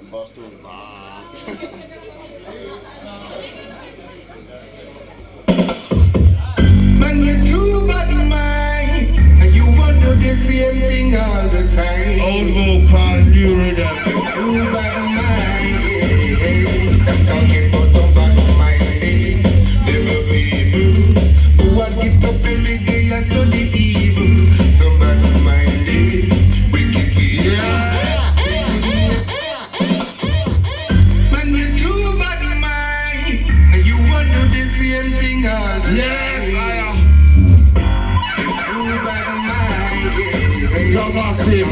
Boston. Man, you're too bad mind, and you want to do the same thing all the time. Old vocal, new rhythm. You're too bad mind, yeah. I'm talking about some bad minded devil people who are get up every day and study evil. Some bad minded wicked people. Man, you're too bad mind, and you want to do the same thing all the time. Yes, I am. You're massive.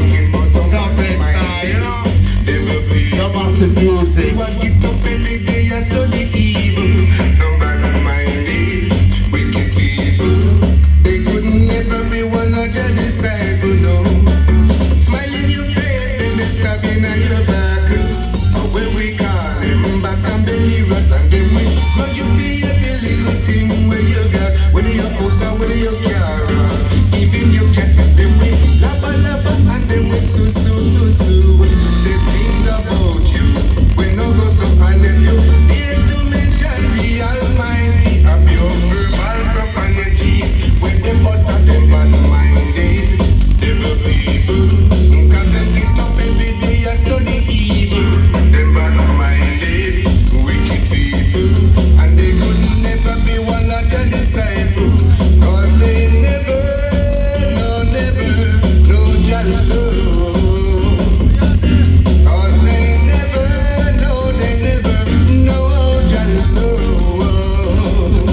You're massive music. What get up every day and study evil. Nobody minded, wicked people. They couldn't never be one of your disciples, no. Smile in your face and they stab in your back. Or where we call them back and belly rot and them way. But you feel every little thing where you got. Whether your house or whether your car. Even your cat them way. Lava lava and them way so. Say things about you. When no go so and them you. Here to mention the Almighty of your verbal profanity. When them utter them bad minded. Devil people. Cause them get up every day and study evil. Them bad minded. Wicked people. And they could never be one of your disciples. Cause they never, no Jah love. Cause they never know Jah love.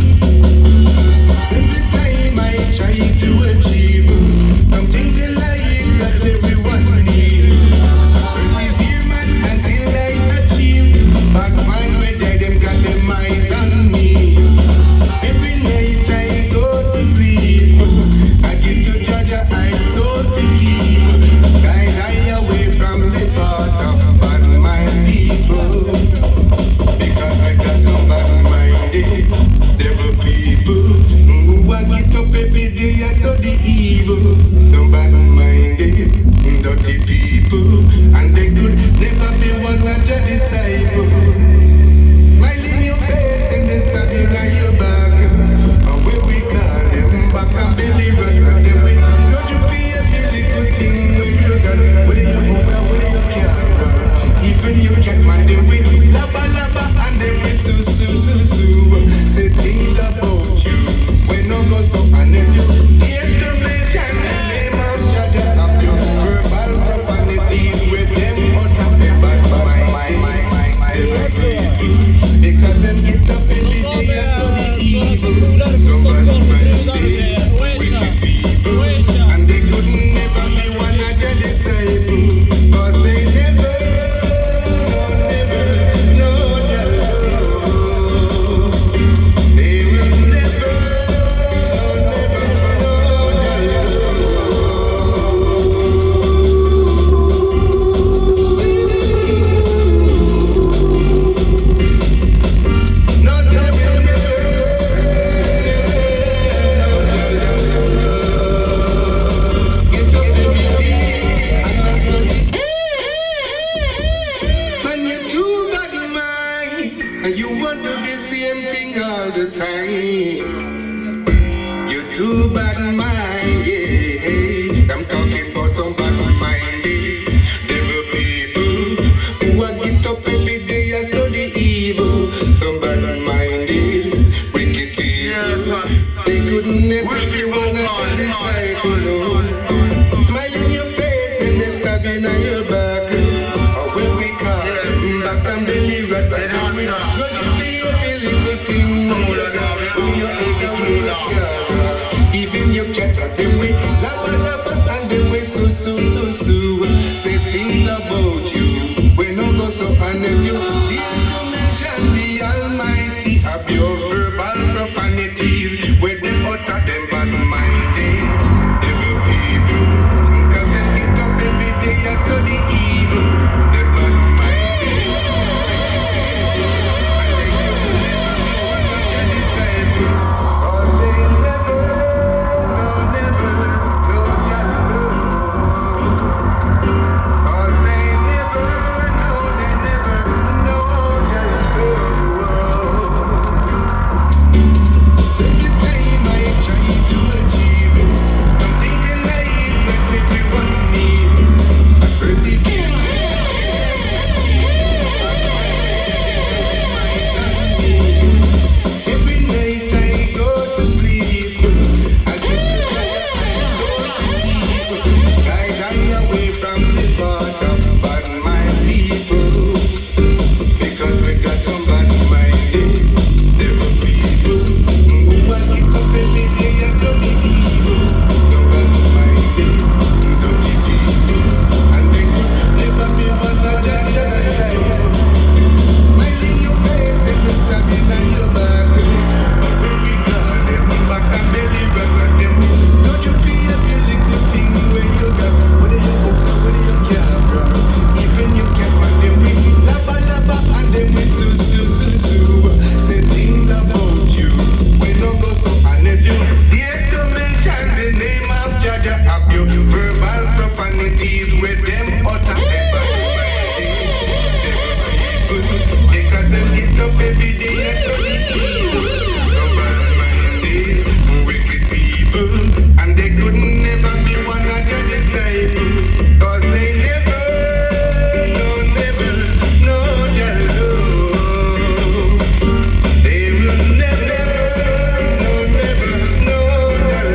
Every time I try to achieve some things in life that everyone needs. Persevere man until I achieve. Bad man where them got them eyes on me. Every night I go to sleep. I give to judge I soul to keep. Guide I away from the path of bad mind people. Because I got some bad minded devil people who I get up every day and study evil. Some bad minded dirty people, and they could never be one of your disciples. Smile in your face and they stab you on your back. And where we call them back and belly rot them way. Don't you feel every little thing where you got. Whether your house or whether your car. Even your cat man them way. Lava lava and them way so. Say things about you. When no go so and if you hear to mention the name of Jah of your verbal profanity with them out of the bad mind. Because them get up every day and study evil. Somebody minded, wicked people. And they couldn't never be one of your disciples. Cause they never know Jah love. They will never know Jah love. No, they will never get up every day and study. Man, you're too bad mind, and you want to do the same thing all the time. You're too bad mind, yeah. I'm talking about some bad minded devil people who are get up every day and study evil. Some bad minded wicked people. They could never be one of your disciples, no. Smile in your face and they stab in your back. Or where we call back and belly rot. But you feel every little thing when you got. When your eyes are when you got. Even your cat got them way. Lava lava and them way so. Say things about you. When no go so and if you dare to mention the Almighty of your verbal profanities. Where them utter them bad minded devil people. Cause them get up every day and study evil. Them bad minded. And they couldn't never be one of your disciples. Cause they never know Jah love. Cause they never know is with them utter devil people. Because them get up every day and study evil. Some bad-minded, wicked people, and they could never be one of your disciples. Cause they never, no, just love. They will never, no, just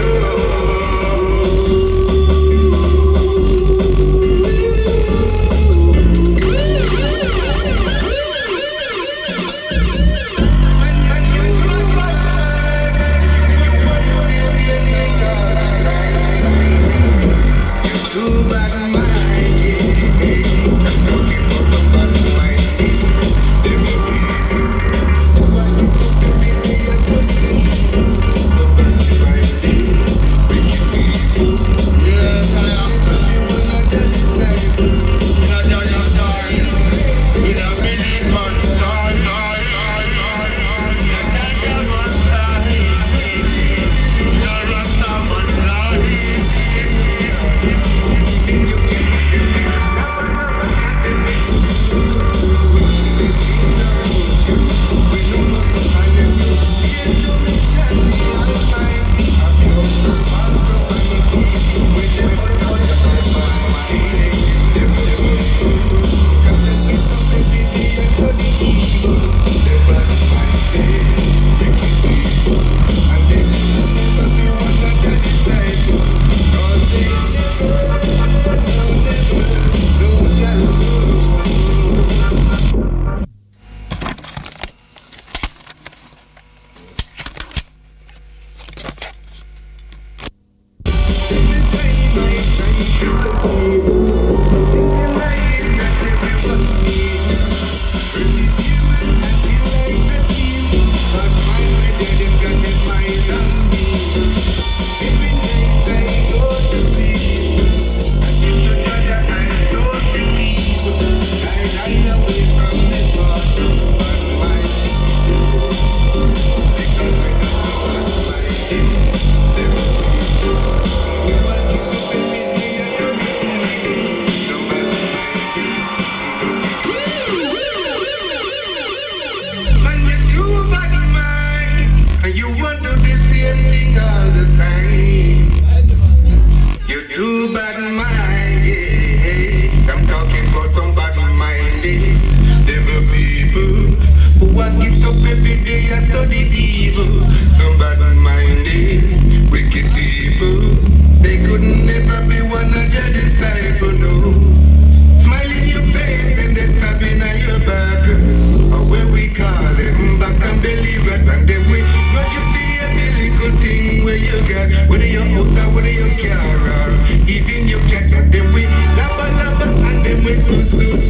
whether your house or whether your car or even your cat, them we lava and them we so